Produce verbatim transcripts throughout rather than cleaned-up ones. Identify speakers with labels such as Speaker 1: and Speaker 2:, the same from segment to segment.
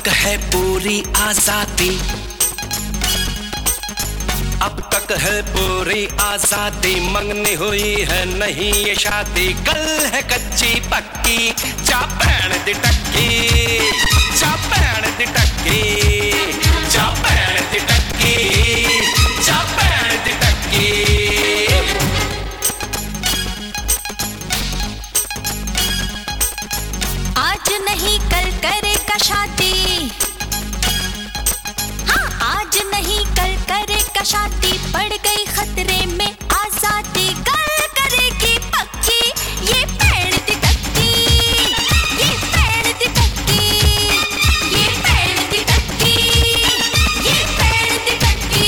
Speaker 1: तक है पूरी आजादी, अब तक है पूरी आजादी, मंगनी हुई है नहीं ये शादी। कल है कच्ची पक्की, जा भैन दी टक्की, जा भैन दी टक्की, जा भैन दी टक्की, जा भैन दी टक्की।
Speaker 2: आज नहीं कल करेगा शादी, हाँ आज नहीं कल करेगा शादी, पड़ गई खतरे में आजादी। कल करेगी पक्की ये भैन दी टक्की, ये भैन दी टक्की, ये भैन दी टक्की, ये भैन दी टक्की।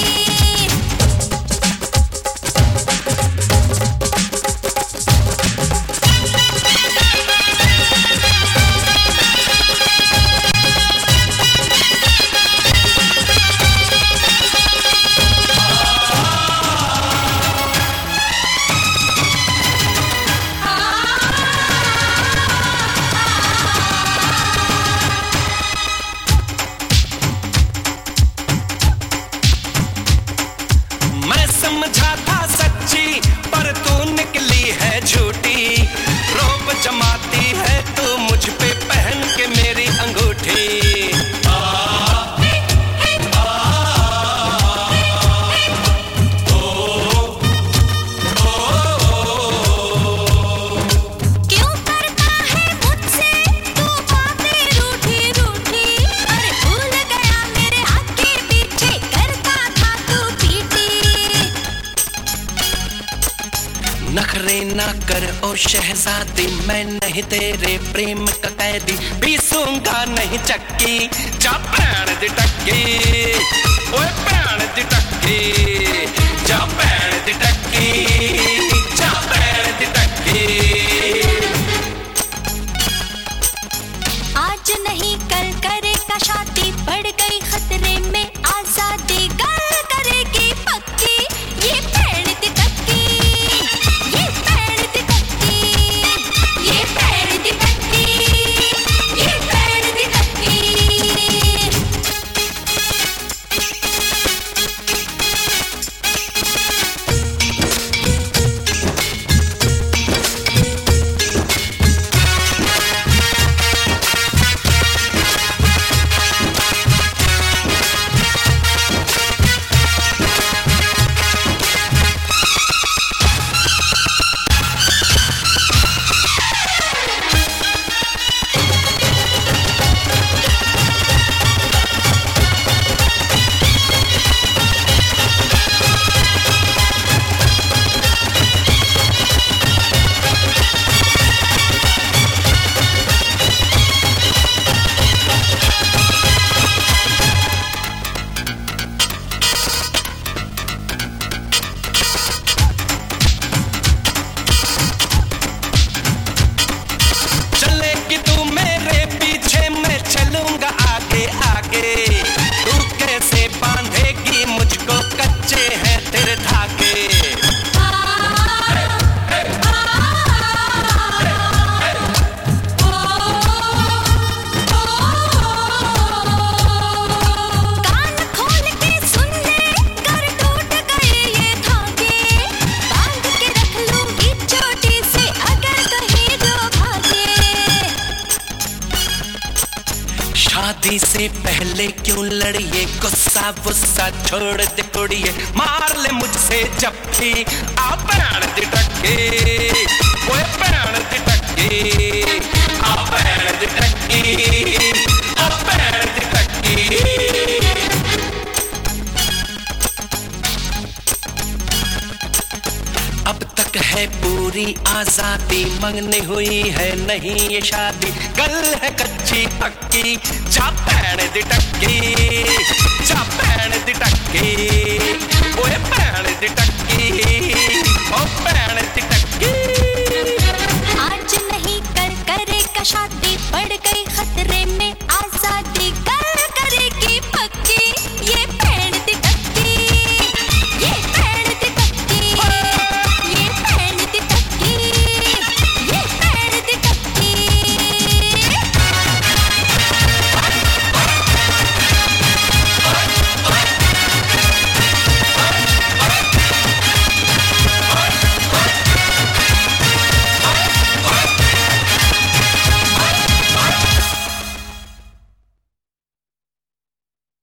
Speaker 1: समझा था सच्ची पर तू निकली है झूठी, रोब जमाती है तू मुझ पे पहन के मेरी अंगूठी।
Speaker 2: क्यों करता है मुझसे तू बातें रूठी रूठी, अरे भूल गया मेरे आगे पीछे करता था तू पीटी।
Speaker 1: नखरे ना कर ओ शहजादी, मैं नहीं तेरे प्रेम का कैदी, पीसूंगा नहीं चक्की, जा भैन दी टक्की, ओए भैन दी टक्की, जा भैन दी टक्की, जा भैन दी टक्की।
Speaker 2: आज नहीं कल करेगा शादी, पड़ गई खतरे में आजादी। कल करेगी पक्की ये भैन दी टक्की, ये भैन दी टक्की, ये भैन दी टक्की, ये भैन दी टक्की। चलेगी तू मेरे पीछे, मैं चलूंगा आगे आगे, तू कैसे बांधेगी मुझको, कच्चे हैं तेरे धागे। कान खोल के सुन ले, कर टूट गए ये धागे, बांध के रख लूंगी चोटी से अगर कहीं जो भागे। शादी से पहले क्यों लड़िए, गुस्सा गुस्सा छोड़ दे कुड़िए, मार ले मुझसे जप्फी, आ भैन दी टक्की, ओए भैन दी टक्की, आ भैन दी टक्की, आ भैन दी टक्की। अब तक है पूरी आजादी, मंगनी हुई है नहीं ये शादी। कल है कच्ची पक्की, जा भैन दी टक्की, जा भैन दी टक्की, ओए भैन दी टक्की, ओ भैन दी टक्की। आज नहीं कल करेगा शादी, पड़ गई खतरे